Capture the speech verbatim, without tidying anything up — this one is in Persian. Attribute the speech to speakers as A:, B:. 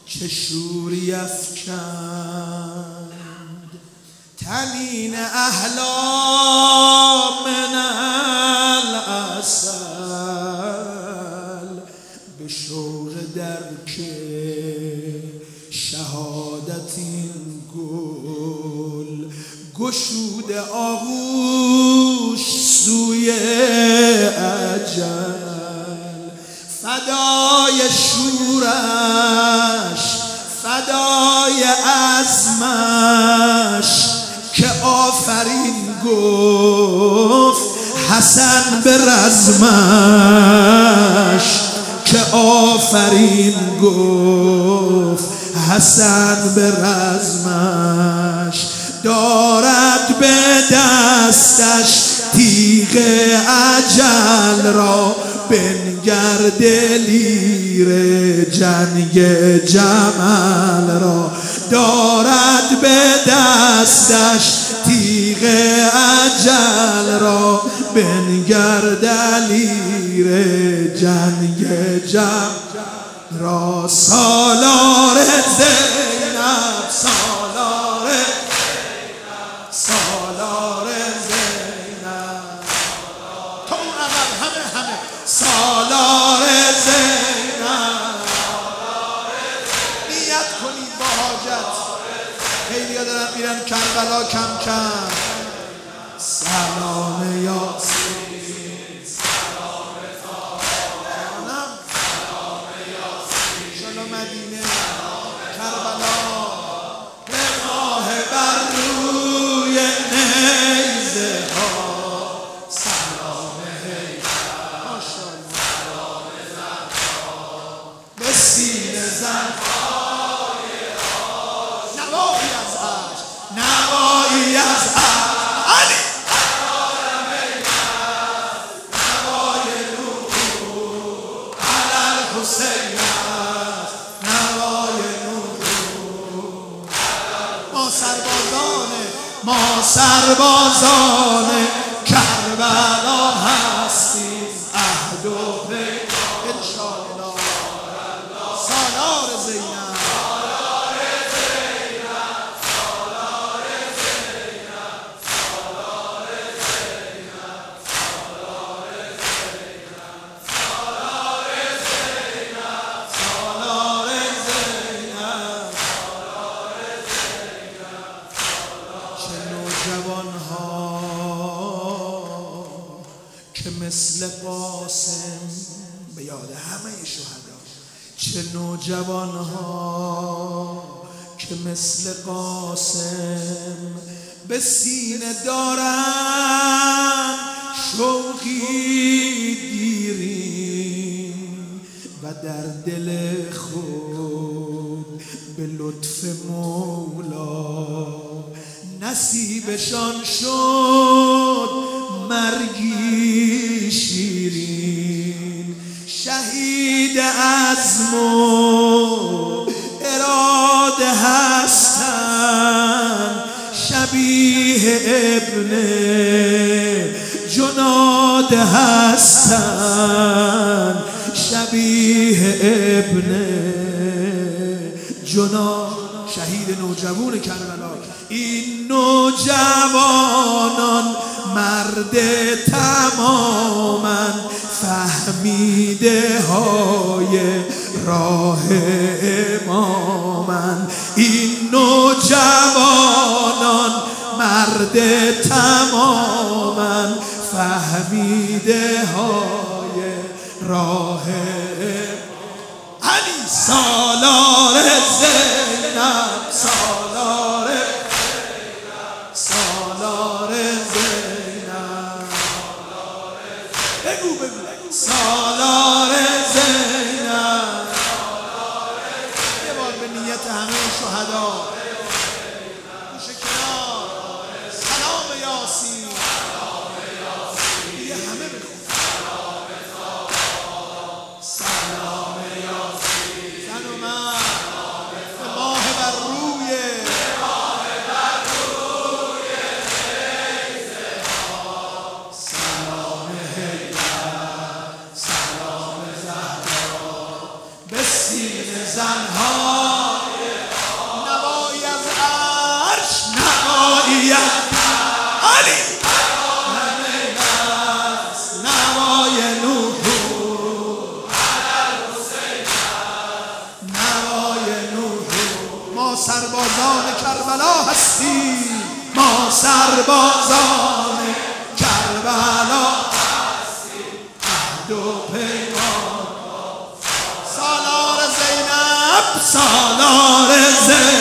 A: که شوری افکند تنین احلام من العسل به شوق درک شهادت این گل گشود آغوش سوی اجل فدای شورش فدای عزمش که آفرین گفت حسن به رزمش که آفرین گفت حسن به رزمش دارد به دستش تیغ اجل را بنگر دلیر جنگ جمل را دارد به دستش تیغ اجل را بنگر دلیر جنگ جمل را سالار زینب سالار زینب سالار زینب تو اون عقب همه همه سالار زینب نیت کنید با حاجت خیلی ها دارن میرن کربلا کم کم سلام یاسین مدینه کربلا راه بر روی نیزه ها سلام حیدر به سینه زنهای نوایی از عشق نوایی از عشق علی نوای نور علی الحسین سربازانه ما سربازان کربلا هستیم عهد و پیمان انشاءالله سالار زینب سالار زینب سالار زینب سالار زینب سالار زینب سالار زینب سالار زینب جوان ها که مثل قاسم به یاد همه شهدا چه نوجوان ها که مثل قاسم به سینه دارن شوقی دیرین و در دل خود به لطف مولا نصیبشان شد مرگی شیرین شهید عزم و اراده هستند شبیه ابن جناد هستند شبیه ابن جناد شهید نوجوان کربلا این نوجوانان مرد تماما فهمیده های راه امامن این نوجوانان مرد تماما فهمیده های راه علی سالار زینب سالار زینب سالار زینب بگو بگو سالار زینب یه بار به نیت همه شهدا گوشه کنار سلام یاسین یه همه بگو سلام یاسین زن و مرد به ماه بر روی سلام حیدر سلام زهرا به سینه زنها سربازان کربلا عهد و پیمان. سالار زینب، سالار زینب